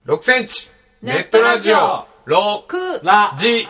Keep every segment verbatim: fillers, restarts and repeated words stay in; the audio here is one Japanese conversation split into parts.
ろくセンチネットラジオろくラジ。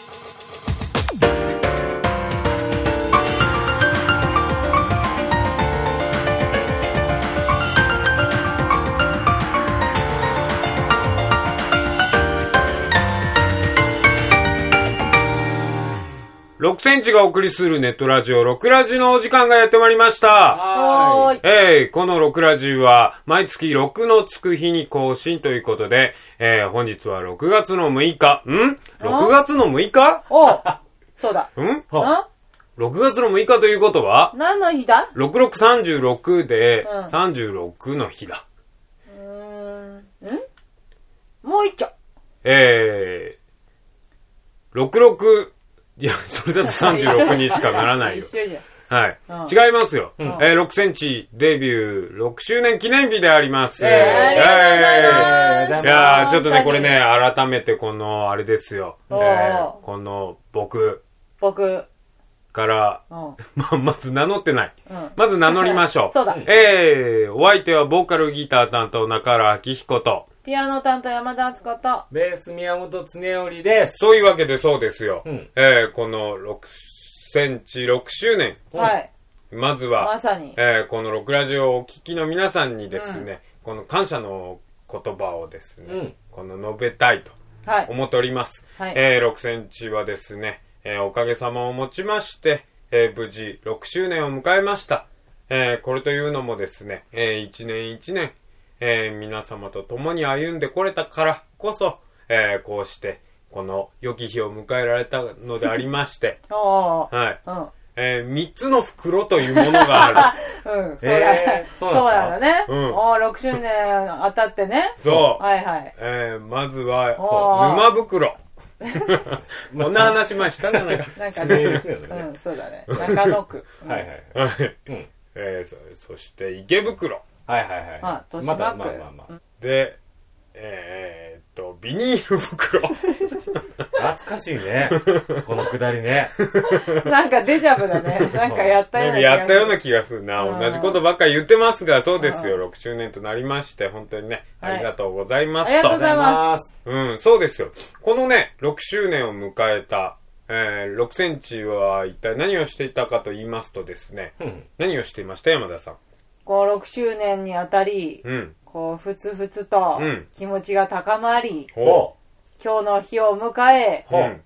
ろくセンチがお送りするネットラジオろくラジのお時間がやってまいりました。 はーい。 えー、このろくラジは毎月ろくのつく日に更新ということで、えー、本日はろくがつのむいか。ん ?ろく 月のむいかおうそうだ。 んん ?ろく 月のむいかということは何の日だろくろくさんじゅうろくでうんさんじゅうろくの日だ。 うーん。んもう一丁。 えー、ろくろく、いや、それだとさんじゅうろくにしかならないよ。 一緒じゃん。 はい、 うん違いますよ、 うんえー、ろくセンチデビューろくしゅうねん記念日であります。 えーありがとうございますいやーちょっとね、 本当にこれね、改めてこの、あれですよ。えおうー、この、僕僕。 から、 うん。 まあ、まず名乗ってない。 うん。 まず名乗りましょう。 そうだ。 えー、お相手はボーカルギター担当中原明彦と、 ピアノ担当山田敦子と。 ベース宮本恒織です。 そういうわけでそうですよ。 うんえー、このろくセンチろくしゅうねん。 はい。 まずは、 まさに。 えー、このろくラジオをお聞きの皆さんにですね、この感謝の言葉をですね、 うんこの述べたいとはい。 思っております。 はいえー、ろくセンチはですね、えー、おかげさまをもちまして、えー、無事ろくしゅうねんを迎えました。えー、これというのもですね、えー、一年一年、えー、皆様と共に歩んでこれたからこそ、えー、こうしてこの良き日を迎えられたのでありまして、 おー。 はい、 うん。 えー、三つの袋というものがある。 うん。そうだえーそうなんですかそうなんだね。 うんおー、ろくしゅうねん当たってね。 そう。 はいはい。 えー、まずは、 おー沼袋。こんな話前したんじゃないか。 なんか地名ですねそれねうん、そうだね。中野区。うんはいはい。 はい。 うん。 えー、そそして池袋。 はいはいはい。 あ豊島区まだまあまあまあ。 で、えー、っと、ビニール袋。 懐かしいね。このくだりね。 なんかデジャブだね。なんかやったよなかうんな気がする。 やったような気がするな。 うん同じことばっかり言ってますが、そうですよ。 うんろくしゅうねんとなりまして、本当にね、 はいありがとうございますありがとうございと。 ますうん、そうですよ。このね、ろくしゅうねんを迎えた、えー、ろくセンチは一体何をしていたかと言いますとですね、 うん。 何をしていました山田さん。 こうろくしゅうねんにあたり、 うん。 こうふつふつとうん気持ちが高まり、 ほ今日の日を迎え、 う。うん。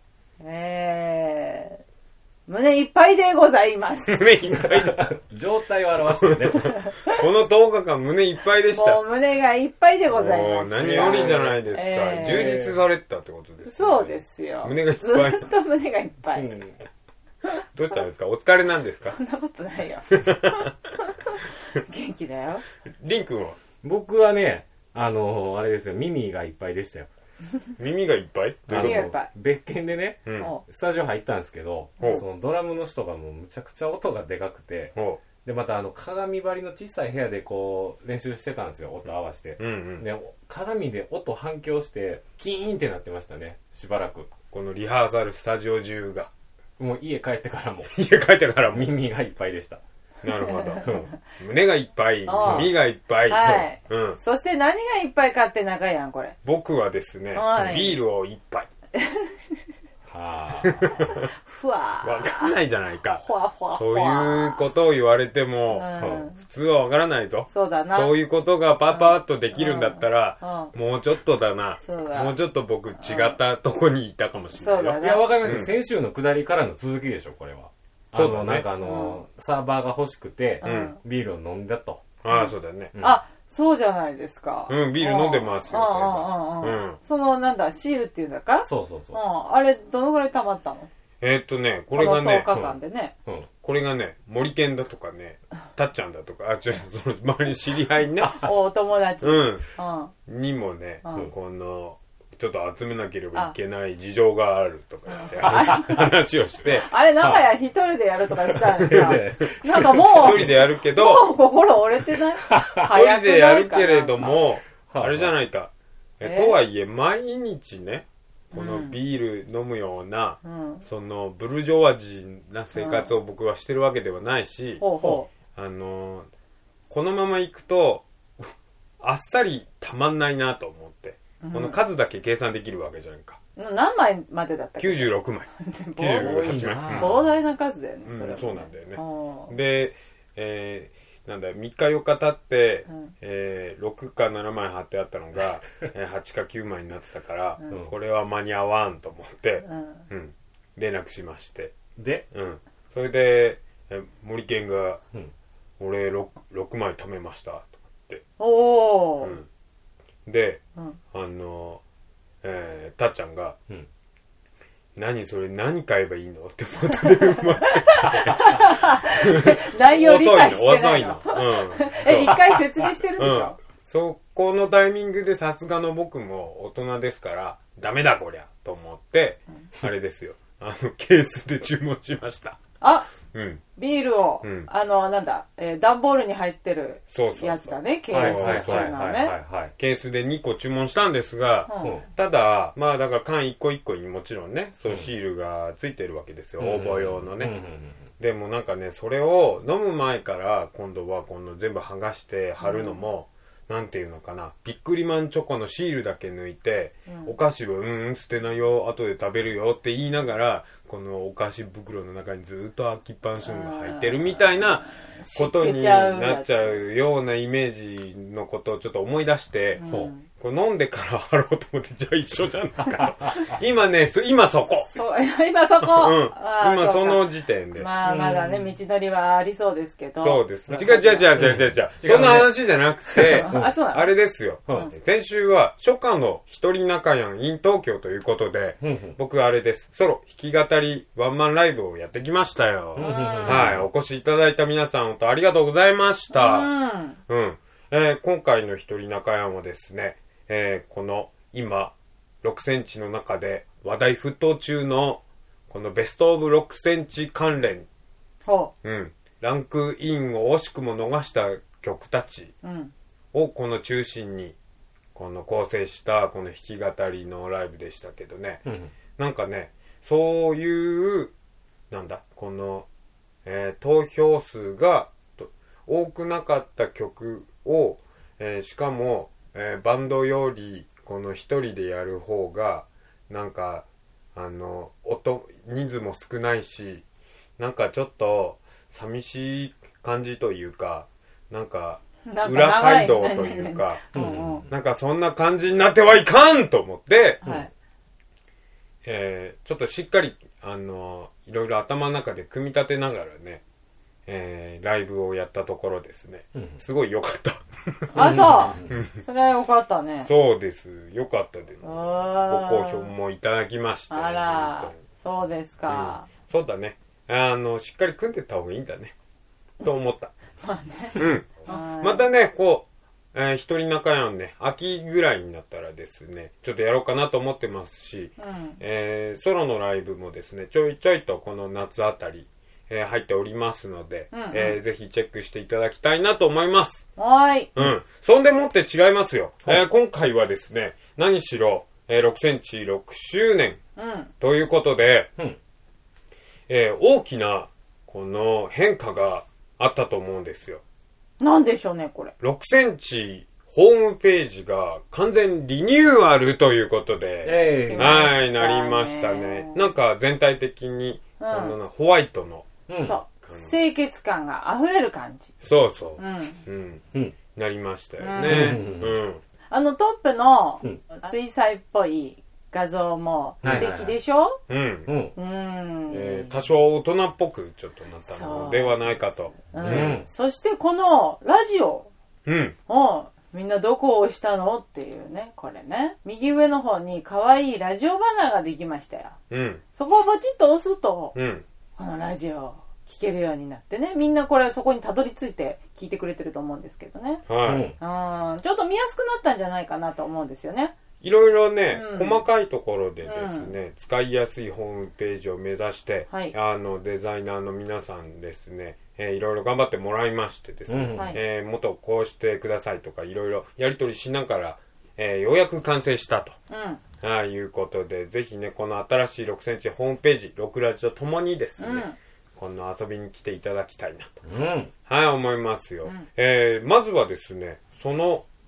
えー、胸いっぱいでございます。 胸いっぱいだ。 状態を表してるね。 このとおかかん胸いっぱいでした。 もう胸がいっぱいでございます。 もう何よりじゃないですか。 えー充実されてたってことです、ね。 そうですよ。 胸がいっぱいずっと胸がいっぱい。 うん。 どうしたんですかお疲れなんですかそんなことないよ。元気だよ。 リン君は僕はね、あのー、あれですよ、耳がいっぱいでしたよ。 耳がいっぱいどういうこ耳がいっぱい。 別件でね、 とうん。 おスタジオ入ったんですけど、 ほうそのドラムの人がもうむちゃくちゃ音がでかくて、 ほで、またあの鏡張りの小さい部屋でこう練習してたんですよ、音合わせて。 う。うんうん。 で、鏡で音反響して、キーンってなってましたね、しばらく。 このリハーサルスタジオ中が。 もう家帰ってからも、 家帰ってからも。 耳がいっぱいでした。 なるほど。胸がいっぱい、 ああ耳がいっぱい。 はいうん。 そして何がいっぱいかって中やん、これ。 僕はですね、 はいビールを一杯。 はふわー。 わかんないじゃないか。 ふわふわふそうわ。 いうことを言われても、 うん普通はわからないぞ。 そうだな。 そういうことがパパッとできるんだったら、 うもうちょっとだな。 そうだもうちょっと僕違ったとこにいたかもしれないよ。 そうだねいや、わかります、 うん先週の下りからの続きでしょ、これは。 そうだねあの、なんかあの、サーバーが欲しくて、 うんビールを飲んだと。 ああ、そうだね。 うんあ、そうじゃないですか。 うんビール飲んでますようんそれはうんうんうんうんその、なんだ、シールっていうんだかそうそうそうう。 ん。あれ、どのぐらい溜まったのえーっとね、これがこのねとお、かかんでね。 うん。 これがね、森健だとかね、たっちゃんだとか、あ、違う、その周りに知り合いね、 お友達。うん。 うん、 うん。 にもね、 うんこの、ちょっと集めなければいけない事情があるとかって話をして、 あれ、長屋一人でやるとかしたんですかでなんかもう、 一人でやるけど、 もう心折れてない一早く人でやないかなるけれども、 はいあれじゃないか。ええとはいえ、毎日ね、このうんビール飲むような、 うん。 そのブルジョワジーな生活を僕はしてるわけではないし、 ほうほあのーこのまま行くとあっさりたまんないなと思って、うん、この数だけ計算できるわけじゃんか。 何枚までだったっけ？ きゅうじゅうろくまい。きゅうじゅうはちまい。 膨大な数だよね、それは、ね。 うん、そうなんだよね。で、えー、なんだ、みっかよっか経って、うん、えー、ろくかななまい貼ってあったのが、えー、はちかきゅうまいになってたから、うん、これは間に合わんと思って、うんうん、連絡しまして。 で、 うん、それで、え森健が、うん、俺 6, ろくまい貯めましたとかって。 おー、 うん、で、うん、あの、えー、たっちゃんが、うん、何それ何買えばいいのって思って電話内容理解してないの。 遅いの。遅いの。うん、 え、一回説明してるでしょ、うん、 そこのタイミングでさすがの僕も大人ですから、ダメだこりゃと思って、うん、あれですよ。あの、ケースで注文しました。 あ、 うん、 ビールを、うん、あの、なんだ、えー、段ボールに入ってるやつだね、ケースっていうのはね。 ケースでにこ注文したんですが、うん、ただ、まあだから缶いっこいっこにもちろんね、そうシールがついてるわけですよ、うん、応募用のね。うんうんうん、でもなんかね、それを飲む前から今度はこの全部剥がして貼るのも、うん、なんていうのかな、ビックリマンチョコのシールだけ抜いて、うん、お菓子をうんうん捨てないよ、後で食べるよって言いながら、このお菓子袋の中にずっと空きっぱなしのが入ってるみたいなことになっちゃうようなイメージのことをちょっと思い出して、うん、こう飲んでから貼ろうと思って、じゃあ一緒じゃないかと。今ね、今そこ。 そう今そこ。 うん、今その時点で。 まあまだね、道のりはありそうですけど。 そうです。違う違う違う違う違う違う。そんな話じゃなくて、あ, そうあれですよ、うん。先週は初夏の一人仲やん in 東京ということで、うん、僕あれです。ソロ弾き語りワンマンライブをやってきましたよ。はい。お越しいただいた皆さん、本当ありがとうございました。うん。うん、えー、今回の一人仲やんはですね、えー、この今ろくセンチの中で話題沸騰中のこのベストオブろくセンチ関連、 はあ、うん、ランクインを惜しくも逃した曲たちをこの中心にこの構成したこの弾き語りのライブでしたけどね、うん、なんかね、そういうなんだこの、えー、投票数が多くなかった曲を、えー、しかもえー、バンドよりこの一人でやる方がなんかあの音人数も少ないし、なんかちょっと寂しい感じというか、なんか裏街道というか、なんかそんな感じになってはいかんと思って、はい、えー、ちょっとしっかりあのいろいろ頭の中で組み立てながらね、えー、ライブをやったところですね、うん、すごい良かったあ、そうそれは良かったね。 そうです、良かったです。ご好評もいただきました、ね、 あら、そうですか、 うん、そうだね、あのしっかり組んでった方がいいんだねと思ったまあね、 うん、またねこう、えー、一人仲やんね、秋ぐらいになったらですねちょっとやろうかなと思ってますし、うん、えー、ソロのライブもですねちょいちょいとこの夏あたりえー、入っておりますので、うんうん、えー、ぜひチェックしていただきたいなと思います。 はい。 うん。そんでもって違いますよ。えー、今回はですね、何しろ、えー、ろくセンチろくしゅうねん、うん、ということで、うん、えー、大きなこの変化があったと思うんですよ。 なんでしょうね、これ。 ろくセンチホームページが完全リニューアルということで、えー、はい、なりましたね。なんか全体的に、うん、このホワイトのうん、そう清潔感が溢れる感じ。 そうそう、うんうんうん、なりましたよね、うんうん、 あのトップの水彩っぽい画像も素敵でしょ、うんうんうん、 えー、多少大人っぽくちょっとなったのではないかと、 うんうん、そしてこのラジオをみんなどこを押したのっていうね、これね右上の方に可愛いラジオバナーができましたよ、うん、そこをポチッと押すと、うん、このラジオ聞けるようになってね、みんなこれそこにたどり着いて聞いてくれてると思うんですけどね、はい、うん、ちょっと見やすくなったんじゃないかなと思うんですよね。 いろいろね、うん、細かいところでですね、うん、使いやすいホームページを目指して、はい、あのデザイナーの皆さんですね、えー、いろいろ頑張ってもらいましてですね、うん、えー、もっとこうしてくださいとかいろいろやり取りしながら、えー、ようやく完成したと、うん、あいうことで、ぜひねこの新しいろくセンチホームページろくラジとともにですね、うん、この遊びに来ていただきたいなと、うん、はい思いますよ、うん、えー、まずはですねその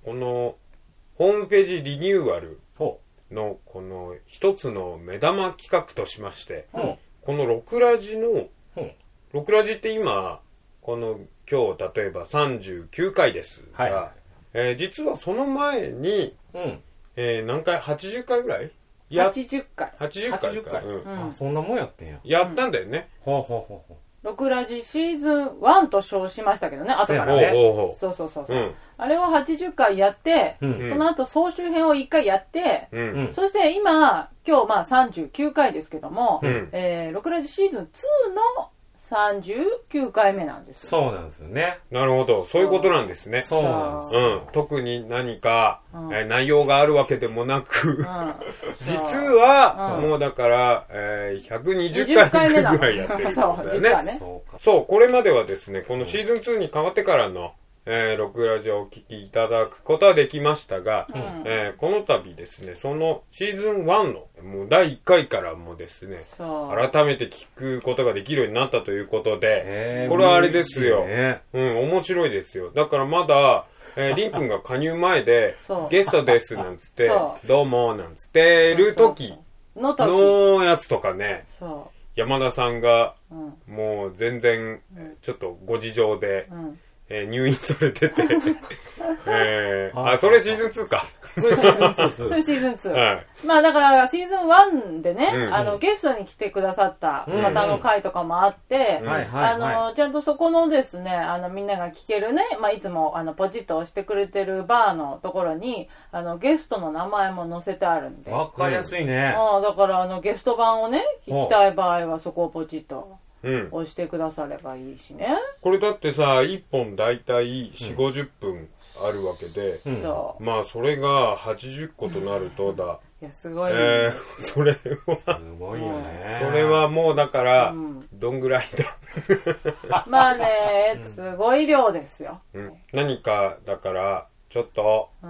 このホームページリニューアルのこの一つの目玉企画としまして、うん、このろくラジの、うん、ろくラジって今この今日例えばさんじゅうきゅうかいですが、はいはい、えー、実はその前に、うん、えー、何回はちじゅっかいぐらいやはちじゅっかいはちじゅっかいか、はちじゅっかい、 うん、あ、そんなもんやってんややったんだよね、 うん、ほうほうほうほうろくラジシーズンワンと称しましたけどね、後からね。そうそうそうそう、うん、あれをはちじゅっかいやって、うん、その後総集編をいっかいやって、うん、そして今、今日まあさんじゅうきゅうかいですけども、うん、えー、ろくラジシーズンツーのさんじゅうきゅうかいめなんですよ。 そうなんですよね。 なるほど、そういうことなんですね。 そうなんですよ、 うん、特に何か、うん、えー、内容があるわけでもなく、うん、実は、うん、もうだから、えー、ひゃくにじゅっかいめぐらいやってるんだよね。 そう、実はね。 そう、これまではですね、このシーズンツーに変わってからの、えー、ろくラジオをお聞きいただくことはできましたが、うん、えー、この度ですね、そのシーズンワンのもうだいいっかいからもですね、改めて聞くことができるようになったということで、これはあれですよ、ね、うん、面白いですよ。だからまだ、えー、リン君が加入前でゲストですなんつってどうもなんつってる時のやつとかね、山田さんがもう全然ちょっとご事情で、うん、えー、入院されてて、えー、あ、それシーズンツーか。 それシーズンツー。それシーズンツー。はい、まあだからシーズンワンでね、うんうん、あのゲストに来てくださった方の回とかもあって、うんうん、あのちゃんとそこのですね、あのみんなが聞けるね、まあいつもあのポチッと押してくれてるバーのところにあのゲストの名前も載せてあるんで。 わかりやすいね。 あ、だからあのゲスト版をね聞きたい場合はそこをポチッと。うん、押してくださればいいしね。 これだってさ、いっぽんだいたいよんじゅうごじゅっぷんあるわけで、うん、まあそれがはちじゅっことなるとだ、 いやすごい、ね、 えー、それはすごいよね。 それはもうだから、うん、どんぐらいだまあね、すごい量ですよ、 うん、何かだからちょっと、うん、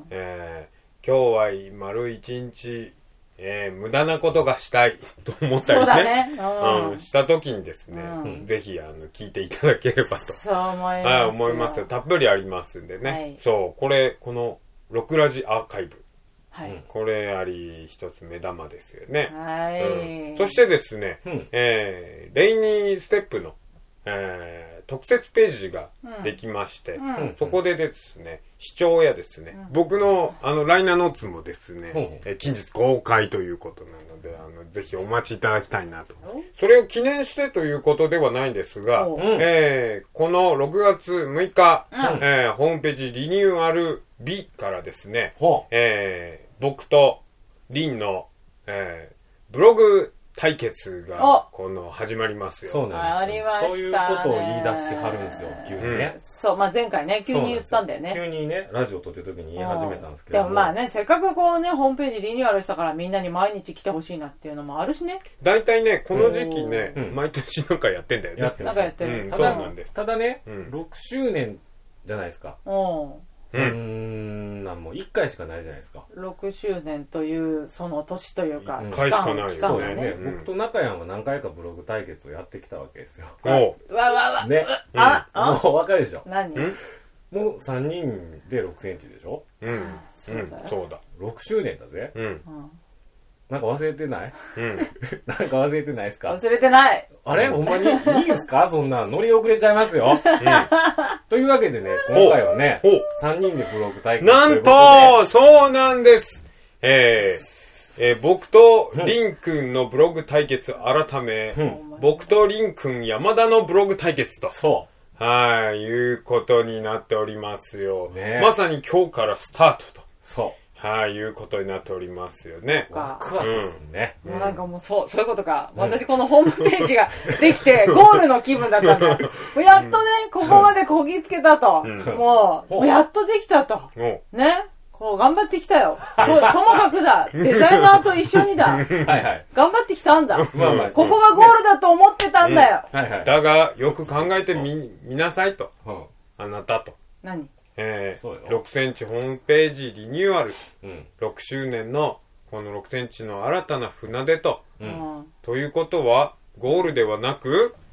えー、今日は丸一日えー、無駄なことがしたいと思ったり ね, ね、うんうん、した時にですね、うん、ぜひあの聞いていただければとそう思いますよ、 はい、思いますよ。たっぷりありますんでね、はい、そうこれこのろくラジアーカイブ、はい、これあり一つ目玉ですよね、はい、うん、そしてですね、うん、えー、レイニーステップの、えー、特設ページができまして、うんうん、そこでですね視聴やですね、うん、僕のあのライナーノーツもですね、うん、え近日公開ということなので、あのぜひお待ちいただきたいなと。それを記念してということではないんですが、うん、えー、このろくがつむいか、うん、えー、ホームページリニューアル日からですね、うん、えー、僕とリンの、えー、ブログ対決がこの始まりますよ。 そうなんですよ。ありましたね。そういうことを言い出しはるんですよ、急にね。 うん、そう、まあ前回ね、急に言ったんだよね。 急にね、ラジオ撮ってる時に言い始めたんですけども。 でもまあね、せっかくこうね、ホームページリニューアルしたからみんなに毎日来てほしいなっていうのもあるしね。 大体ね、この時期ね、うん、毎年なんかやってんだよね。 やってる。なんかやってる。 うん、そうなんです。 ただね、うん、ろくしゅうねんじゃないですか。うんそんなんもういっかいしかないじゃないですか。 ろくしゅうねんというその年というか、 いっかいしかないよね。そうね、うん、僕と中山は何回かブログ対決をやってきたわけですよ。 おうわわわね、あ、うん、もうわかるでしょ。 何？ もうさんにんでろくセンチでしょ。 うん、そうだ、うん、そうだ。 ろくしゅうねんだぜ。うん。なんか忘れてない？うん。なんか忘れてないですか？ 忘れてない。 あれほんまにいいですか？そんな乗り遅れちゃいますよ。うん、というわけでね、今回はね、さんにんでブログ対決ということで。 なんと、そうなんです。えー、えー、僕とリンくんのブログ対決改め、うん、僕とリンくん山田のブログ対決と。 そう。 はい、いうことになっておりますよ。ね、まさに今日からスタートと。 そう。 はい、いうことになっておりますよね。 ワクワクですね。 もうなんかもうそう、そういうことか。うん、私このホームページができて、ゴールの気分だったんだ。もうやっとね、ここまでこぎつけたと。うん、もう、もうやっとできたと。ね。こう頑張ってきたよ。ともかくだ。デザイナーと一緒にだ。はいはい。頑張ってきたんだ。まあまあ、ここがゴールだと思ってたんだよ。 うんはいはい、だが、よく考えてみ、見なさいと。うん、あなたと。 何えー、ろくセンチホームページリニューアル、うん、ろくしゅうねんのこのろくセンチの新たな船出と、うん、ということはゴールではなくス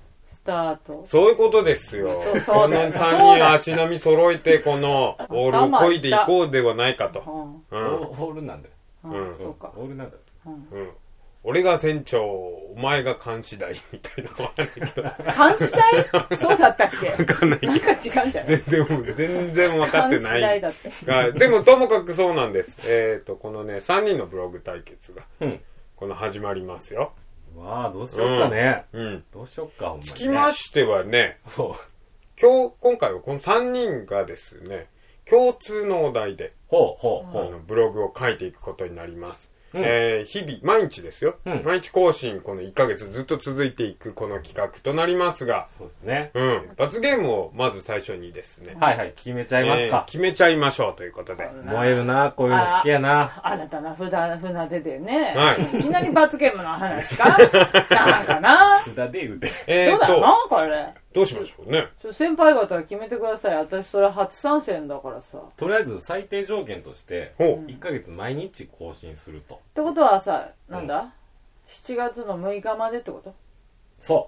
タート。 そういうことですよ。 そうそうだよこのさんにん足並み揃えて、このオールを漕いでいこうではないかと。 うん。オールなんだよ。 うん、そうか。 オールなんだよ。 うん。 俺が船長、お前が監視台みたいなのはあるけど。 監視台そうだったっけわかんないけど。 なんか違うんじゃない全然、全然分かってない。監視台だって。 がでも、ともかくそうなんです。えっと、このね、さんにんのブログ対決が、うん、この始まりますよ。 わあ、どうしよっかね。 うん。うん、 どうしよっか、ほんまに、ね。 つきましてはね、今日、今回はこのさんにんがですね、共通のお題で、 ほうほうほう。 あのブログを書いていくことになります。うん、えー、日々、毎日ですよ、うん。毎日更新、このいっかげつずっと続いていくこの企画となりますが。 そうですね。 うん。罰ゲームをまず最初にですね。 はいはい、決めちゃいますか。 えー、決めちゃいましょうということで。 燃えるな、こういうの好きやな。 新たな船、船出てね。はい。いきなり罰ゲームの話かなんかな。 札で言うて。 えー、どうだろうこれ。 どうしましょうね。 先輩方は決めてください。私それ初参戦だからさ。 とりあえず最低条件として、いっかげつ毎日更新すると。 ってことはさ、なんだ、うん、しちがつのむいかまでってこと？ そう。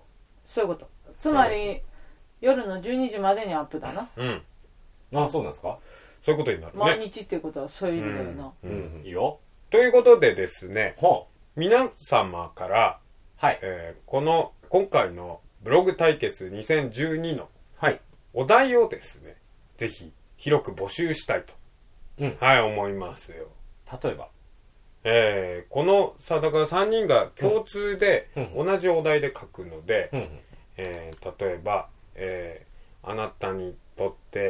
そういうこと。つまり、夜のじゅうにじまでにアップだな。 うん。 あ、そうなんですか？ そういうことになるね。 毎日っていうことはそういう意味だよな。 うん。うん、いいよ。 ということでですね、 はあ、 皆様から、はい、えー、この、今回のブログ対決にせんじゅうにのお題をですね、ぜひ広く募集したいと、うん、はい、思いますよ。 例えば、 えー、このさ、だからさんにんが共通で同じお題で書くので、うんうん、えー、例えば、えー、あなたにとって、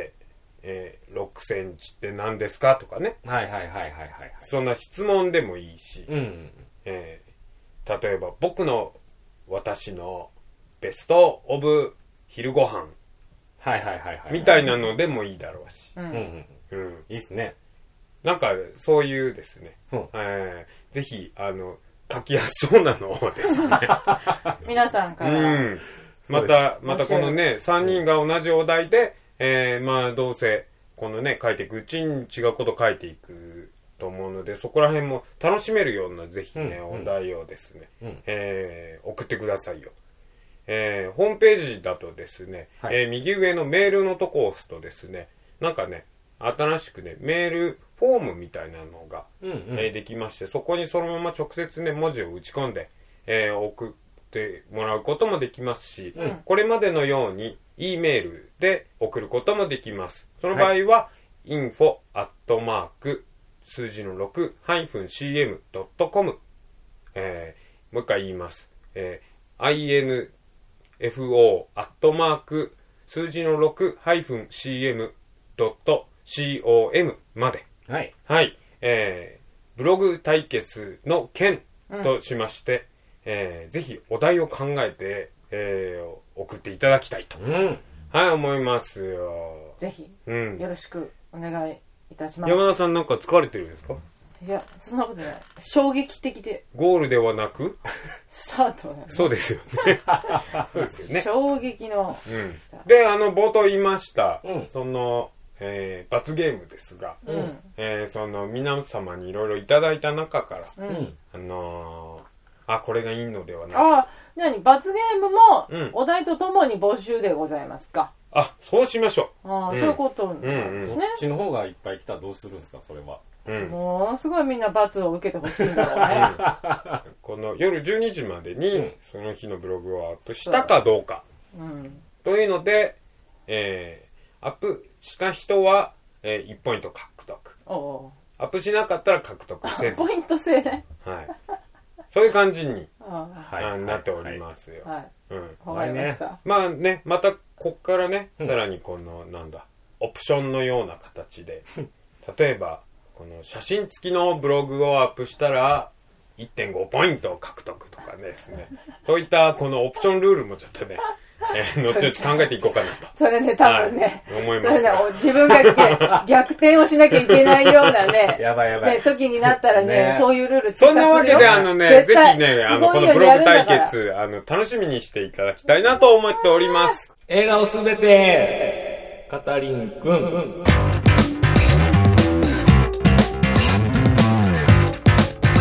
えー、ろくセンチって何ですかとかね。 はいはいはいはいはい、はい。 そんな質問でもいいし、 うんうん、 えー、例えば僕の私のベストオブ昼ご飯はいはいはいはい。 みたいなのでもいいだろうし。 うんうんうん。いいっすね。 なんか、そういうですね。うん、えー、ぜひ、あの、書きやすそうなのをですね。 皆さんから。 うん。また、またこのね、さんにんが同じお題で、えー、まあ、どうせ、このね、書いていくうちに違うこと書いていくと思うので、そこら辺も楽しめるような、ぜひね、うん、お題をですね、うん、えー、送ってくださいよ。えー、ホームページだとですね、はい、えー、右上のメールのとこを押すとですね、なんかね、新しくね、メールフォームみたいなのが、うんうん、えー、できまして、そこにそのまま直接ね、文字を打ち込んで、えー、送ってもらうこともできますし、うん、これまでのように E メールで送ることもできます。その場合は、はい、インフォ アットマーク 数字の ろく ハイフン シーエム ドットコム、えー、もう一回言います。えー、アイエヌエフオー アットマーク数字の ろく ハイフン シーエム ドットコム まで。 はい。 はい。えー、ブログ対決の件としまして、うん、えー、ぜひお題を考えて、えー、送っていただきたいと。 うん、 はい、思いますよ。 ぜひ、うん、よろしくお願いいたします。 山田さんなんか疲れてるんですか？ いや、そんなことない。衝撃的で。 ゴールではなくスタートだね。 そうですよね。そうですよね。 衝撃の、 うん。で、あの、冒頭言いました、うん、その、えー、罰ゲームですが、うん、えー、その、皆様にいろいろいただいた中から、うん、あのー、あ、これがいいのではないか。 あ、なに、罰ゲームも、うん、お題とともに募集でございますか。 あ、そうしましょう。あ、うん、そういうことなんですね、うんうん。そっちの方がいっぱい来たらどうするんですか、それは。 うん、ものすごいみんな罰を受けてほしいんだよね。この夜じゅうにじまでに、うん、その日のブログをアップしたかどうか。 うん、 というので、えー、アップした人は、えー、いちポイント獲得。 おうアップしなかったら獲得せず。 ポイント制ね。 はい。そういう感じに、 はい、 なっておりますよ。 はい。 うん。 わかりました。 まあね、またこっからね、さらにこの、なんだ、オプションのような形で、例えば、この写真付きのブログをアップしたら いってんご ポイントを獲得とかですね。そういったこのオプションルールもちょっとね、えー、後々考えていこうかなと。 それね、多分ね、 はい、思います。 それね、自分が、ね、逆転をしなきゃいけないようなね、 やばいやばい。 ね、時になったらね、ねそういうルールそんなわけであのね、ぜひね、あの、このブログ対決、あの、楽しみにしていただきたいなと思っております。 映画をすべて、カタリンくん。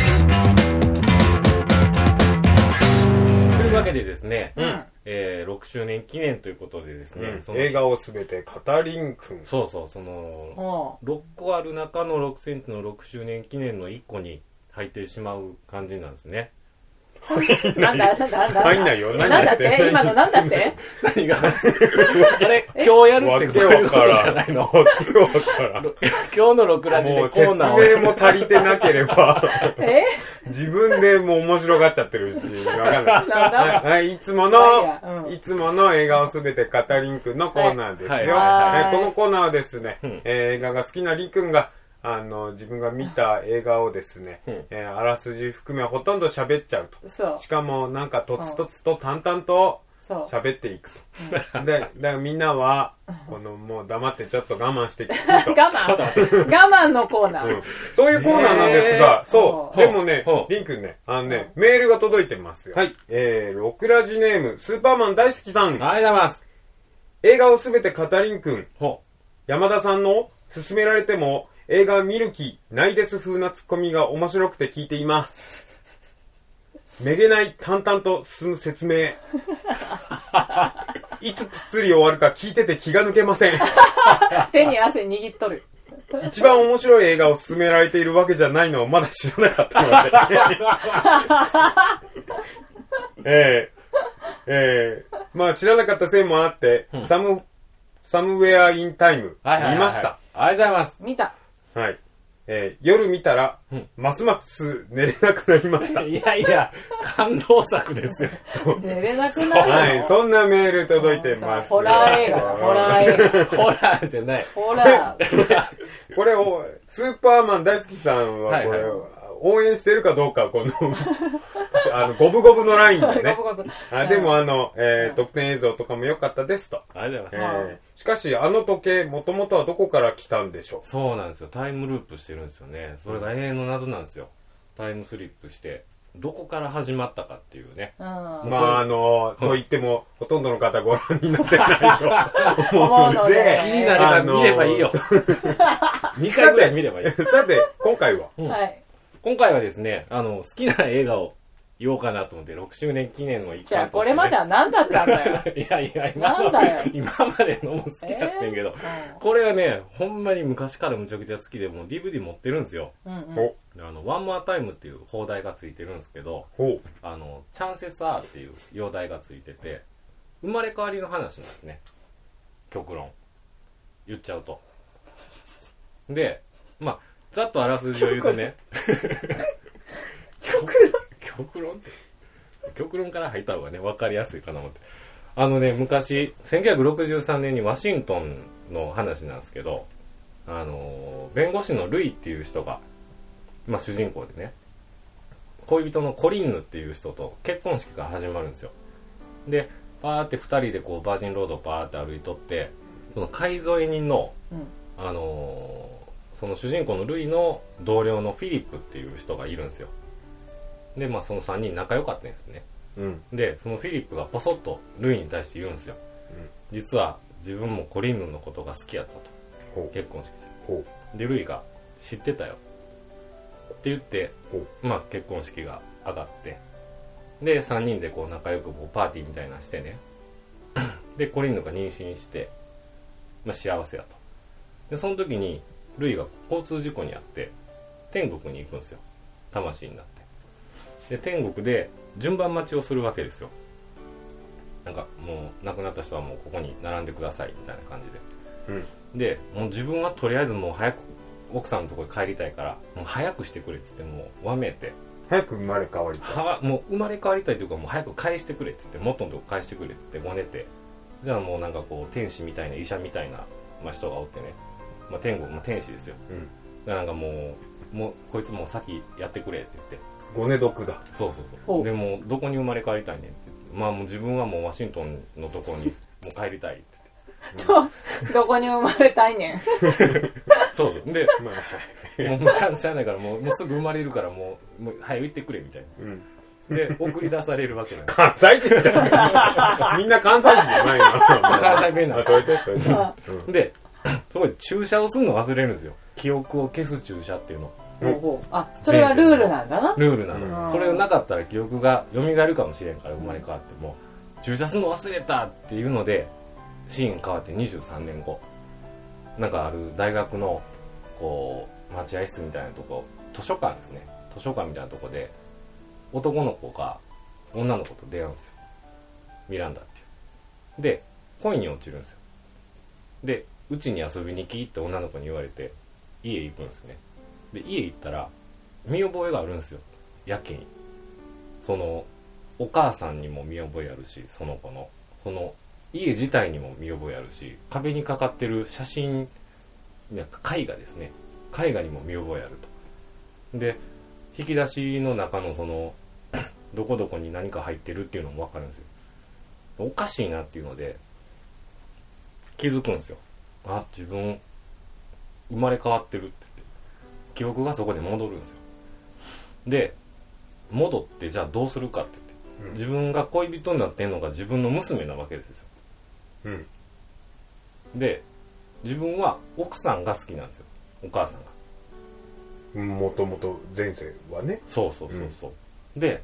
というわけでですね、うん、えー、ろくししゅうねん記念ということでですね、 うん、その映画をすべて語りんくん。 そうそう、そのろっこある中のろくセンチのろくしゅうねん記念のいっこに入ってしまう感じなんですね。 なんだなんだなんだ入んないよ。 何だって今のなんだって何があれ今日やるってそういうことじゃないの今日のろくラジでコーナーを。 もう説明も足りてなければえ自分でもう面白がっちゃってるし、わかんない。はい、はい、いつもの、うん、いつもの映画をすべて語りんくんのコーナーですよ。はいはいはい、このコーナーはですね、うん、えー、映画が好きなりんくんが、あの、自分が見た映画をですね、うん、えー、あらすじ含めほとんど喋っちゃうと。そう。しかもなんかとつとつと淡々と喋っていくと。うん、で、だからみんなは、このもう黙ってちょっと我慢して聞くと。 我慢我慢のコーナー、うん。 そういうコーナーなんですが、そう。でもね、りんくんね、あのね、メールが届いてますよ。はい。えー、ロクラジネーム、スーパーマン大好きさん。ありがとうございます。 映画をすべて語りんくん。山田さんの勧められても、映画見る気ないです風なツッコミが面白くて聞いています。めげない淡々と進む説明。いつぷっつり終わるか聞いてて気が抜けません。 手に汗握っとる。 一番面白い映画を勧められているわけじゃないのはまだ知らなかったので。えー、えー、まあ知らなかったせいもあって、うん、サム、サムウェアインタイム、はいはいはいはい、見ました。 ありがとうございます。 見た。 はい。えー、夜見たら、うん、ますます寝れなくなりました。 いやいや、感動作ですよ。 寝れなくなるのはい、そんなメール届いてます。 ホラー映画、ホラー映画。 ホラーじゃない。 ホラー。 これを、スーパーマン大好きさんは、これ、はいはい、応援してるかどうか、この、あの、ゴブゴブのラインでね。あでもあの、えー、特典映像とかも良かったですと。 ありがとうございます。えー、しかし、あの時計、もともとはどこから来たんでしょう？ そうなんですよ。タイムループしてるんですよね。それが永遠の謎なんですよ。タイムスリップして、どこから始まったかっていうね。うん、 まあ、あの、と言っても、ほとんどの方ご覧になってないと思うので、 気になれば見ればいいよ。にかいぐらい見ればいい。 さて、今回は、 うん、はい。今回はですね、あの、好きな映画を言おうかなと思って、ろくしゅうねん記念の一環として、ね。じゃあ、 これまでは何だったんだよ。 いやいや、今まで、今までのも好きやってんけど、えー、これはね、ほんまに昔からむちゃくちゃ好きで、もう ディーブイディー 持ってるんですよ。うんうん、あの、ワンモアタイムっていう放題がついてるんですけど、あの、チャンセスアーっていう容題がついてて、生まれ変わりの話なんですね。極論。言っちゃうと。で、まあ、ざっとあらすじを言うとね極論極論って極論から入った方がね分かりやすいかなと思って、あのね、昔せんきゅうひゃくろくじゅうさんねんにワシントンの話なんですけど、あの弁護士のルイっていう人が、まあ、主人公でね、恋人のコリンヌっていう人と結婚式が始まるんですよ。でパーってふたりでこうバージンロードをパーって歩いとって、その海沿い人の、うん、あのーその主人公のルイの同僚のフィリップっていう人がいるんですよ。で、まあそのさんにん仲良かったんですね。うん、で、そのフィリップがポソッとルイに対して言うんですよ。うん、実は自分もコリンヌのことが好きやったと。結婚式で。で、ルイが知ってたよ。って言って、まあ結婚式が上がって、で、さんにんでこう仲良くこうパーティーみたいなのしてね。で、コリンヌが妊娠して、まあ幸せやと。で、その時に、ルイが交通事故にあって天国に行くんですよ。魂になって。で天国で順番待ちをするわけですよ。なんかもう亡くなった人はもうここに並んでくださいみたいな感じで、うん、でもう自分はとりあえずもう早く奥さんのところに帰りたいからもう早くしてくれっつってもうわめいて、 早く生まれ変わりたい、 はもう生まれ変わりたいというかもう早く返してくれっつって元のとこ返してくれっつってごねて、じゃあもうなんかこう天使みたいな医者みたいな、まあ、人がおってね、まあ、天国、まあ、天使ですよ、うん、だからなんかもう、もうこいつもう先やってくれって言ってごね毒だ。 そうそうそう。でもどこに生まれ変わりたいねんって言って、まあもう自分はもうワシントンのところにもう帰りたいって言って、うん、どこに生まれたいねんそうで、まあ、もうしゃあしゃあないからもう、もうすぐ生まれるからもう、もう早く行ってくれみたいな、うんで、送り出されるわけなんです。 関西人じゃないみんな関西人じゃないの関西弁なんです。それで、それで。で、そこで注射をするの忘れるんですよ。記憶を消す注射っていうの。 うん、あ、それがルールなんだな。 ルールなの。それがなかったら記憶が蘇るかもしれんから生まれ変わっても、 駐車するの忘れたっていうのでシーン変わってにじゅうさんねんご、なんかある大学のこう待合室みたいなとこ、図書館ですね、図書館みたいなとこで男の子が女の子と出会うんですよ、ミランダっていう。で恋に落ちるんですよ。でうちに遊びに来って女の子に言われて家行くんですね。で家行ったら見覚えがあるんですよ、やけに。そのお母さんにも見覚えあるし、その子のその家自体にも見覚えあるし、壁にかかってる写真なんか絵画ですね、絵画にも見覚えあると。で引き出しの中のそのどこどこに何か入ってるっていうのも分かるんですよ。おかしいなっていうので気づくんですよ。あ、自分生まれ変わってるって言って記憶がそこで戻るんですよ。で戻ってじゃあどうするかって言って、うん、自分が恋人になってんのが自分の娘なわけですよ、うん、で自分は奥さんが好きなんですよ、お母さんが。 もともと前世はね。 そうそうそうそう、うん、で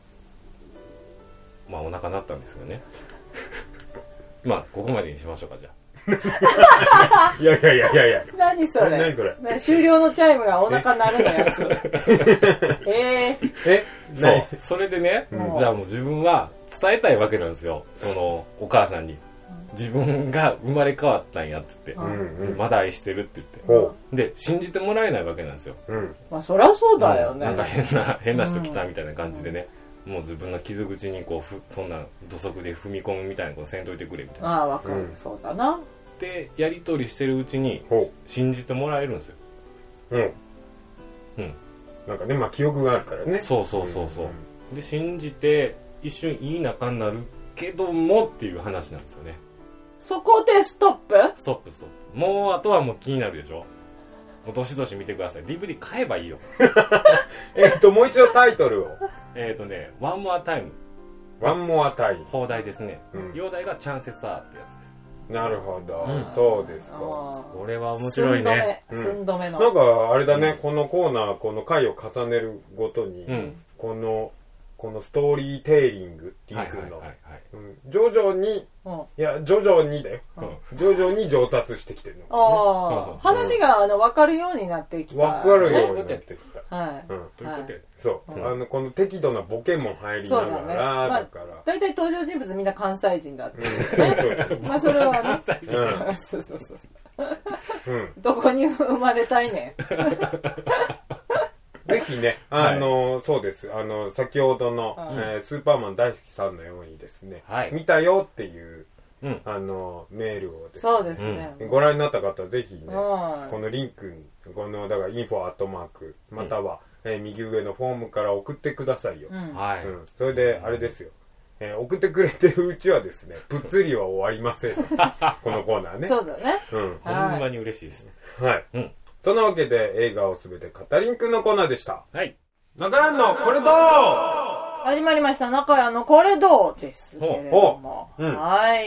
まあお腹鳴ったんですよねまあここまでにしましょうか、じゃあいやいやいやいやいや。 何それ。 何それ。 終了のチャイムがお腹鳴るのやつ。えー、 えそう。それでね、うん、じゃあもう自分は伝えたいわけなんですよ。そのお母さんに。自分が生まれ変わったんやって言って、うんうん、まだ愛してるって言って、うん、で信じてもらえないわけなんですよ。 うん、まあそりゃそうだよね。 なんか変な変な人来たみたいな感じでね。うん、もう自分の傷口にこうふそんな土足で踏み込むみたいなことせんといてくれみたいな。 ああ、わかる、うん、そうだな。 でやり取りしてるうちに信じてもらえるんですよ。うん。 うん。なんかね、まあ記憶があるからね。 そうそうそうそう。うん、で信じて一瞬いい仲になるけどもっていう話なんですよね。 そこでストップ？ ストップストップ。もうあとはもう気になるでしょ。もうどしどし見てください。 ディーブイディー 買えばいいよえっともう一度タイトルを。 えっとね「One More Time」。 One More Time。 放題ですね。容題がチャンセスアーってやつです。 なるほど、うん、そうですか。 これは面白いね。 寸止めの、 なんかあれだね、うん、このコーナーこの回を重ねるごとに、うん、このこのストーリーテイリングっていうの徐々に、うん、いや徐々にだよ、うん、徐々に上達してきてるの、ね、 ああ、うん、話があの分かるようになってきた、 分かるようになってきた、 はい、 うん、ということで、そう、うん、あのこの適度なボケも入りながら、ね、まあ、だから大体登場人物みんな関西人だって、ね、まあそれはね、関西人、うん、そうそうそう、うん、どこに生まれたいねんぜひね、あの、はい、そうです。あの、先ほどの、うんえー、スーパーマン大好きさんのようにですね、はい、見たよっていう、うん、あの、メールをですね、 そうですね、 ご覧になった方はぜひね、うん、このリンクに、この、だから、インフォアットマーク、または、うんえー、右上のフォームから送ってくださいよ。うんはい、うん。それで、あれですよ。えー、送ってくれてるうちはですね、ぷっつりは終わりません。このコーナーね。 そうだね。 うん。ほんまに嬉しいですね。 はい。うん。そんなわけで映画をすべて語りんくんのコーナーでした。 はい。 中やんのこれどう？ 始まりました。中やんのこれどうですけれども。うん、はい。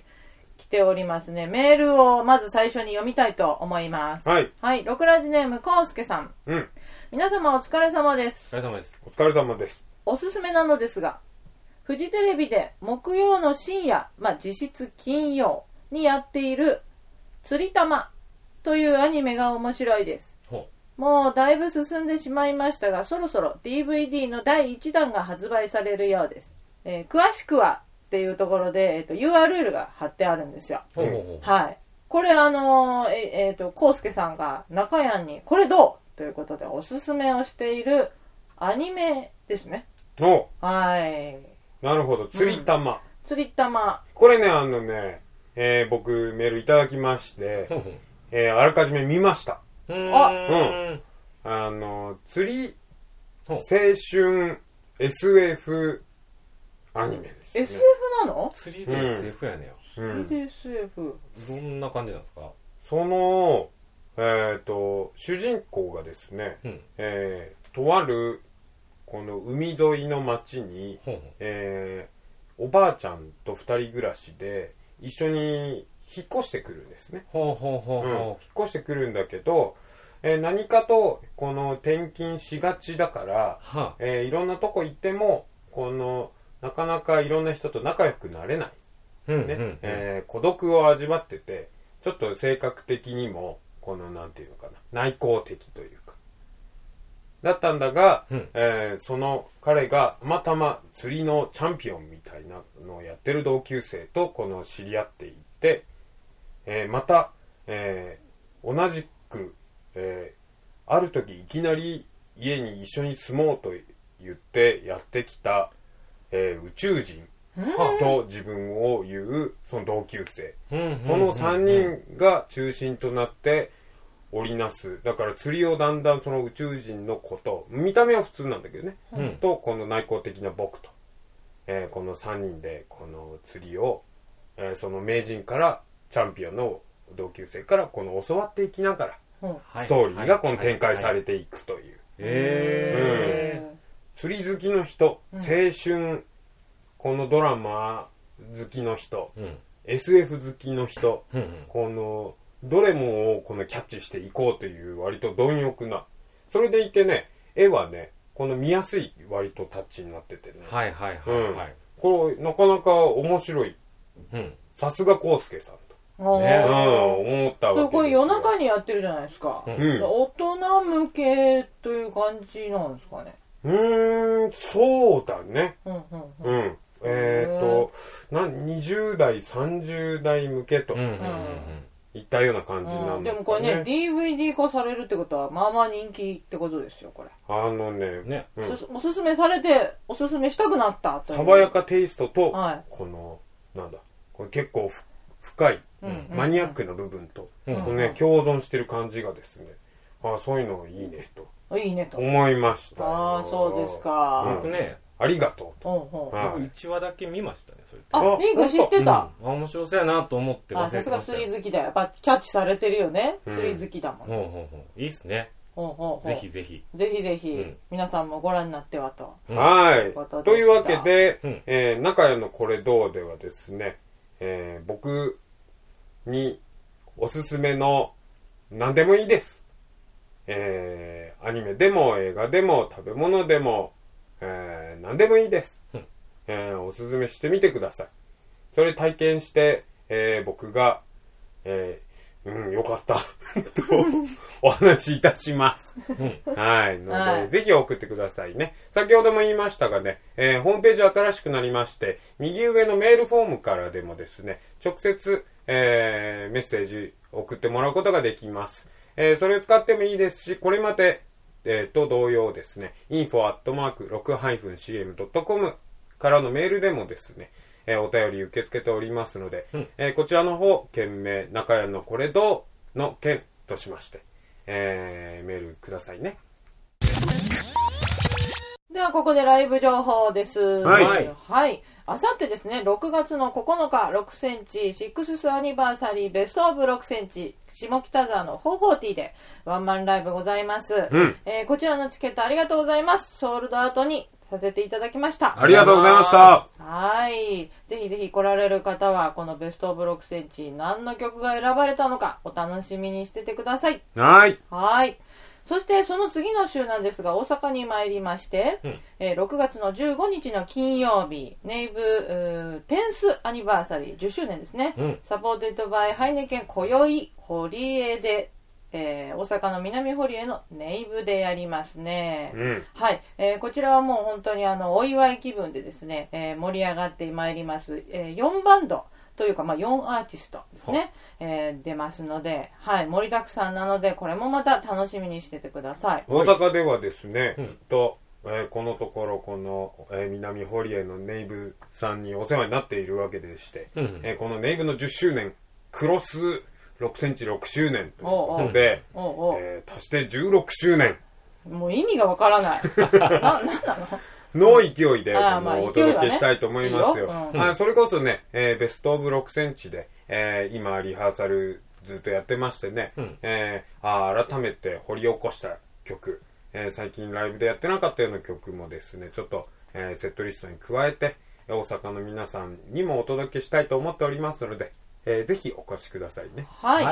来ておりますね。メールをまず最初に読みたいと思います。はい。はい。ろくラジネームコウスケさん。うん。皆様お疲れ様です。 お疲れ様です。 お疲れ様です。 おすすめなのですが、フジテレビで木曜の深夜、まあ実質金曜にやっている釣り玉というアニメが面白いです。もうだいぶ進んでしまいましたが、そろそろ ディーブイディー のだいいちだんが発売されるようです。えー、詳しくはっていうところで、えーと、ユーアールエル が貼ってあるんですよ。うん、はい。これあのー、えっ、えー、と、コウスケさんが中やんにこれどうということでおすすめをしているアニメですね。 おはい。 なるほど、釣り玉。うん、 釣り玉。 これね、あのね、えー、僕メールいただきまして、えー、あらかじめ見ました。あ、うん。あの、釣り、青春 エスエフ アニメです、ね。 エスエフ なの？ 釣りで エスエフ やねよ。 釣りで エスエフ。 どんな感じなんですか？ その、えっと、主人公がですね、うん、えー、とある、この海沿いの町に、うんえー、おばあちゃんと二人暮らしで、一緒に引っ越してくるんですね。 ほうほうほうほう、うん、 引っ越してくるんだけど、えー、何かとこの転勤しがちだから、はあえー、いろんなとこ行ってもこのなかなかいろんな人と仲良くなれない、うんねうんうんえー、孤独を味わってて、ちょっと性格的にもこのなんていうのかな、内向的というかだったんだが、うんえー、その彼がたまたま釣りのチャンピオンみたいなのをやってる同級生とこの知り合っていって、えー、また、えー、同じく、えー、ある時いきなり家に一緒に住もうと言ってやってきた、えー、宇宙人と自分を言うその同級生、そのさんにんが中心となって織りなす。だから釣りをだんだんその宇宙人のこと、見た目は普通なんだけどね、うん、とこの内向的な僕と、えー、このさんにんでこの釣りを、えー、その名人からチャンピオンの同級生からこの教わっていきながら、うん、ストーリーがこの展開されていくという。へー、うん、釣り好きの人、青春このドラマ好きの人、うん、エスエフ 好きの人、うんうん、このどれもをこのキャッチしていこうという割と貪欲な、それでいてね、絵はねこの見やすい割とタッチになっててね、 はいはいはいはい、うん、 これなかなか面白い、さすが康介さんと、ね、うん、思ったわけですよ。 これ夜中にやってるじゃないですか、うん、大人向けという感じなんですかね。 うーん、そうだね。うん、うん、うん。えーっと、な、にじゅう代、さんじゅう代向けと、うんうんうん、いったような感じなんだ、ね、うん。 でもこれね、ディーブイディー 化されるってことは、まあまあ人気ってことですよ、これ。 あのね、ねうん、おすすめされて、おすすめしたくなったと。 爽やかテイストと、はい、この、なんだ、これ結構ふ深い、うん、マニアックな部分と、うんこのね、共存してる感じがですね、あ、そういうのいいねと。 いいねと思いました。 ああ、そうですか。 僕ね、ありがとうと。 僕いちわだけ見ましたね、それ。 あ、リンク知ってた。 うん、あ、面白そうやなと思って忘れてました。 あ、さすが釣り好きだよ。やっぱキャッチされてるよね。うん、釣り好きだもん。 ほうほうほう。いいっすね。ほうほうほう。ぜひぜひ。 ぜひぜひ、うん、皆さんもご覧になってはと。 うん、はい。というわけで、うん、えー、中谷のこれどうではですね、えー、僕におすすめの何でもいいです。えー、アニメでも映画でも食べ物でも、えー、何でもいいです、うんえー、おすすめしてみてください。それ体験して、えー、僕が、えー、うんよかったとお話しいたします、うん、はいので、はい、ぜひ送ってくださいね。先ほども言いましたがね、えー、ホームページ新しくなりまして、右上のメールフォームからでもですね直接、えー、メッセージ送ってもらうことができます。えー、それを使ってもいいですし、これまで、えー、と同様ですね、インフォアットマークろく シーエム ドットコム からのメールでもですね、えー、お便り受け付けておりますので、うんえー、こちらの方、件名、中谷のこれどうの件としまして、えー、メールくださいね。 では、ここでライブ情報です。 はい。 はい。あさってですね、ろくがつのここのか、ろくセンチ、シックススアニバーサリーベストオブろくセンチ、下北沢のフォーフォーティーでワンマンライブございます、うんえー。こちらのチケットありがとうございます。ソールドアウトにさせていただきました。 ありがとうございました。 はい。ぜひぜひ来られる方は、このベストオブろくセンチ、何の曲が選ばれたのか、お楽しみにしててください。 はい。 はい。そしてその次の週なんですが大阪に参りまして、うんえー、ろくがつのじゅうごにちの金曜日ネイブテンスアニバーサリーじゅっしゅうねんですね、うん、サポーテッドバイハイネケン今宵堀江で、えー、大阪の南堀江のネイブでやりますね、うん、はい、えー、こちらはもう本当にあのお祝い気分でですね、えー、盛り上がってまいります、えー、よんバンドというか、まあ、よんアーティストですね、えー、出ますので、はい、盛りだくさんなのでこれもまた楽しみにしててください。 大阪ではですね、うん、とえー、このところこの、えー、南堀江のネイブさんにお世話になっているわけでして、うんえー、このネイブのじゅっしゅうねんクロスろくセンチろくしゅうねんということで、おうおうおう、えー、足してじゅうろくしゅうねんもう意味がわからないな、なんなのの勢いでお届けしたいと思いますよ。あ、まあ、それこそね、えー、ベストオブろくセンチで、えー、今リハーサルずっとやってましてね、うんえー、あ改めて掘り起こした曲、えー、最近ライブでやってなかったような曲もですねちょっと、えー、セットリストに加えて大阪の皆さんにもお届けしたいと思っておりますので、えー、ぜひお越しくださいね。 はい、はい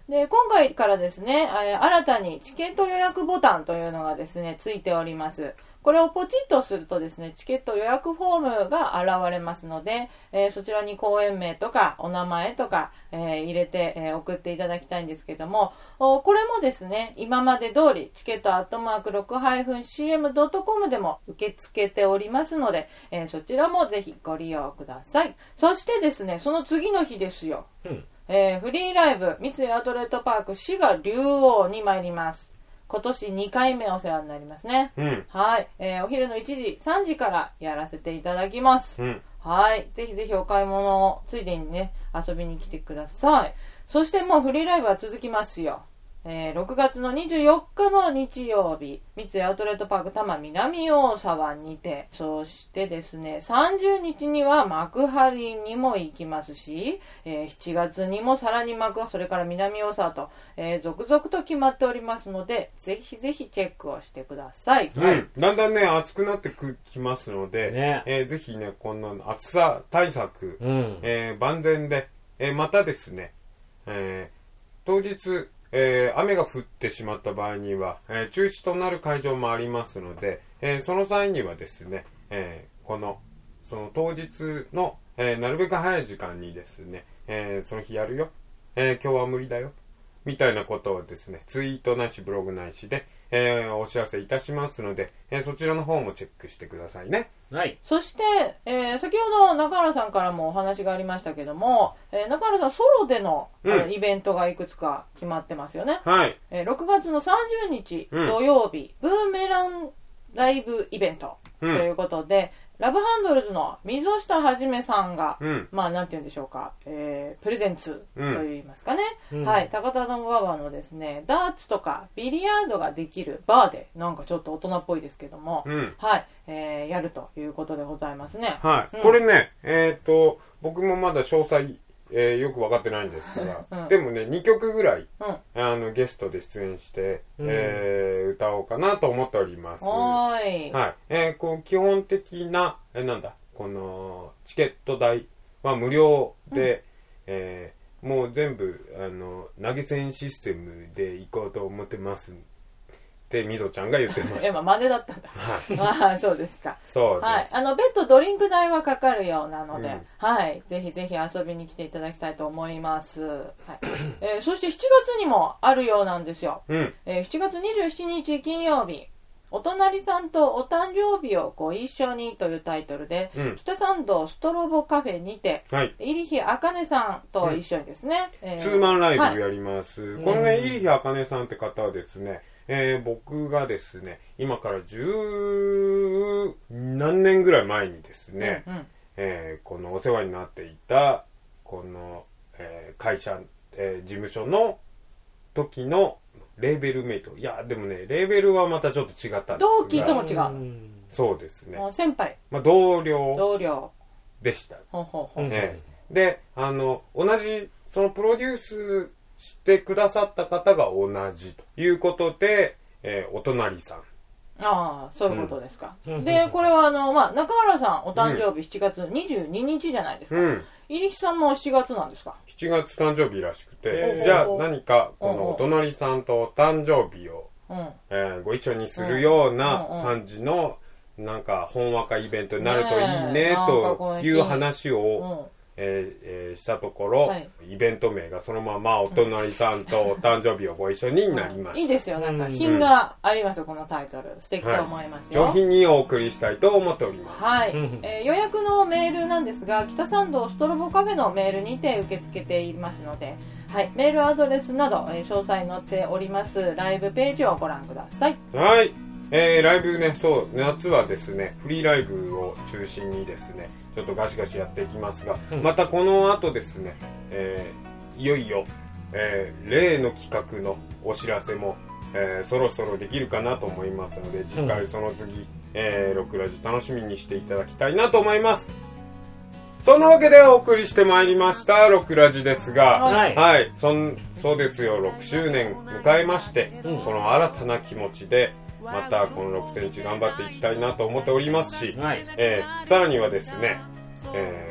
で、今回からですね、新たにチケット予約ボタンというのがですね、ついております。これをポチッとするとですね、チケット予約フォームが現れますので、えー、そちらに公演名とかお名前とか、えー、入れて、えー、送っていただきたいんですけども、これもですね、今まで通りチケットアットマーク ろく シーエム ドット コム でも受け付けておりますので、えー、そちらもぜひご利用ください。そしてですね、その次の日ですよ。うんえー、フリーライブ三井アウトレットパーク滋賀竜王に参ります。今年にかいめお世話になりますね。うん、はい、えー、お昼のいちじ、さんじからやらせていただきます。うん、はい、ぜひぜひお買い物をついでにね、遊びに来てください。そしてもうフリーライブは続きますよ。えー、ろくがつのにじゅうよっかの日曜日、三井アウトレットパーク多摩南大沢にて、そしてですね、さんじゅうにちには幕張にも行きますし、えー、しちがつにもさらに幕張、それから南大沢と、えー、続々と決まっておりますので、ぜひぜひチェックをしてください。 うん、はい、だんだんね、暑くなってきますので、ねえー、ぜひね、この暑さ対策、うんえー、万全で、えー、またですね、えー、当日、えー、雨が降ってしまった場合には、えー、中止となる会場もありますので、えー、その際にはですね、えー、このその当日の、えー、なるべく早い時間にですね、えー、その日やるよ、えー、今日は無理だよみたいなことをですね、ツイートないしブログないしで、えー、お知らせいたしますので、えー、そちらの方もチェックしてくださいね。 はい。そして、えー、先ほど中原さんからもお話がありましたけども、えー、中原さんソロでの、うん、イベントがいくつか決まってますよね。はい。えー、ろくがつのさんじゅうにち土曜日、うん、ブーメランライブイベントということで、うん、ラブハンドルズの溝下はじめさんが、うん、まあなんて言うんでしょうか、えー、プレゼンツと言いますかね、うん、はい高田馬場のですねダーツとかビリヤードができるバーでなんかちょっと大人っぽいですけども、うん、はい、えー、やるということでございますね。 はい、うん、これねえっ、ー、と僕もまだ詳細えー、よく分かってないんですが、うん、でもねにきょくぐらい、うん、あのゲストで出演して、うんえー、歌おうかなと思っております。はい、はいえー、こう基本的なえなんだこのチケット代は無料で、うんえー、もう全部あの投げ銭システムで行こうと思ってますってみぞちゃんが言ってました。 今真似だったんだ。はい。ああそうですか。 そうです。 はい。あの別途ドリンク代はかかるようなので、うん、はいぜひぜひ遊びに来ていただきたいと思います。はい。えー、そしてしちがつにもあるようなんですよ。うんえー、しちがつにじゅうしちにち金曜日。お隣さんとお誕生日をご一緒にというタイトルで、うん、北参道ストロボカフェにて、はい、入日あかねさんと一緒にですね、 うんえー、ツーマンライブやります、はい、このね入日あかねさんって方はですね、えー、僕がですね今から十何年ぐらい前にですね、うんうんえー、このお世話になっていたこの、えー、会社、えー、事務所の時のレーベルメイトいやでもねレーベルはまたちょっと違ったんですが同期とも違うそうですね先輩、 まあ、同僚同僚でしたほうほうほう、 ね、であの同じそのプロデュースしてくださった方が同じということで、えー、お隣さんああそういうことですか、うん、でこれはあの、まあ、中原さんお誕生日しちがつにじゅうににちじゃないですか、うん入日さんもしがつなんですかしちがつ誕生日らしくてじゃあ何かこのお隣さんとお誕生日を、うんえー、ご一緒にするような感じのなんかほんわかイベントになるといいねという話をえーえー、したところ、はい、イベント名がそのままお隣さんとお誕生日をご一緒になりました、 いいですよなんか品がありますよこのタイトル素敵と思いますよ、 はい、上品にお送りしたいと思っておりますはい、えー、予約のメールなんですが北参道ストロボカフェのメールにて受け付けていますので、はい、メールアドレスなど、えー、詳細載っておりますライブページをご覧くださいはいえー、ライブね、そう、夏はですね、フリーライブを中心にですね、ちょっとガシガシやっていきますが、うん、またこの後ですね、えー、いよいよ、えー、例の企画のお知らせも、えー、そろそろできるかなと思いますので、次回その次、うんえー、ロクラジ楽しみにしていただきたいなと思います。そんなわけでお送りしてまいりましたロクラジですが、はい、はい、そんそうですよ、ろくしゅうねん迎えまして、うん、この新たな気持ちで、またこのろくセンチ頑張っていきたいなと思っておりますし、はいえー、さらにはですね、えー、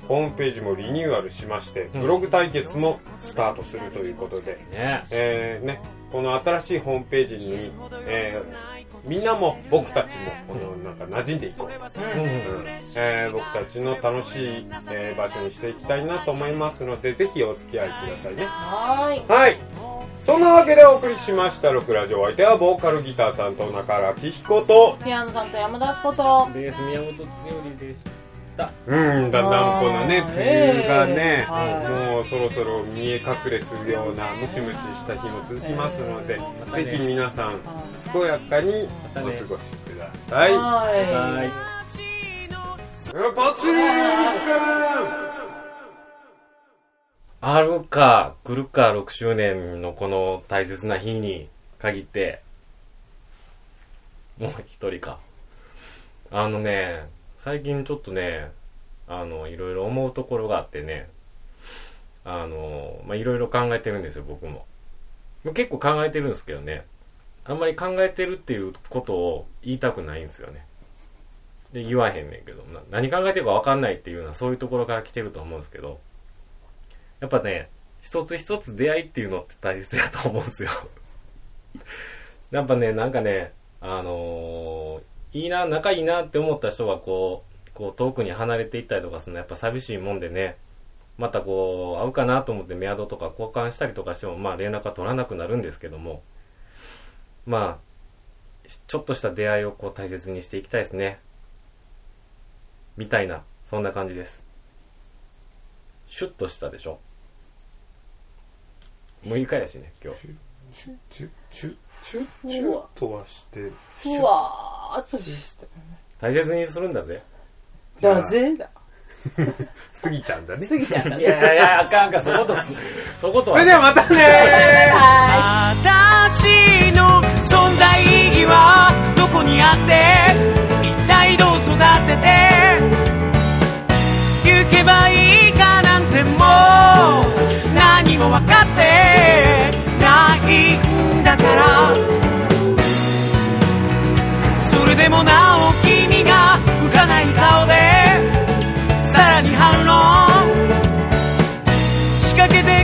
ホームページもリニューアルしまして、ブログ対決もスタートするということで、ねえーね、この新しいホームページに、えー、みんなも僕たちもこのなんか馴染んでいこう、うんうんえー、僕たちの楽しい、えー、場所にしていきたいなと思いますので、ぜひお付き合いくださいね。 はい、 はい、そんなわけでお送りしましたロクラジオ、相手はボーカルギター担当中原明彦とピアノさんと山田ことベース宮本剛でした。 うん、だんだんこのね梅雨がね、えー、もうそろそろ見え隠れするようなムチムチした日も続きますので、えーね、ぜひ皆さん健やかにお過ごしください。はい。パチリーあるか来るかろくしゅうねんのこの大切な日に限ってもう一人か。あのね最近ちょっとねあのいろいろ思うところがあってね、あのまあいろいろ考えてるんですよ。僕も結構考えてるんですけどね、あんまり考えてるっていうことを言いたくないんですよね。で言わへんねんけど、な何考えてるか分かんないっていうのはそういうところから来てると思うんですけど、やっぱね一つ一つ出会いっていうのって大切だと思うんですよ。やっぱねなんかねあのーいいな、仲いいなって思った人がこう、こう遠くに離れていったりとかするのやっぱ寂しいもんでね、またこう会うかなと思ってメアドとか交換したりとかしてもまあ連絡は取らなくなるんですけども、まあちょっとした出会いをこう大切にしていきたいですね。みたいなそんな感じです。シュッとしたでしょ。むいかやしね今日。 チュチュチュチュチュとはしてふわーっとして大切にするんだぜ。 だぜだ。 すぎちゃんだね。 すぎちゃんだね。 いやいやあかんあかん、そことそことは。 それではまたねー。私の存在意義はどこにあって、一体どう育てて行けばいいかなんてもう何も分かってないんだから、それでもなお君が浮かない顔でさらに反論仕掛けて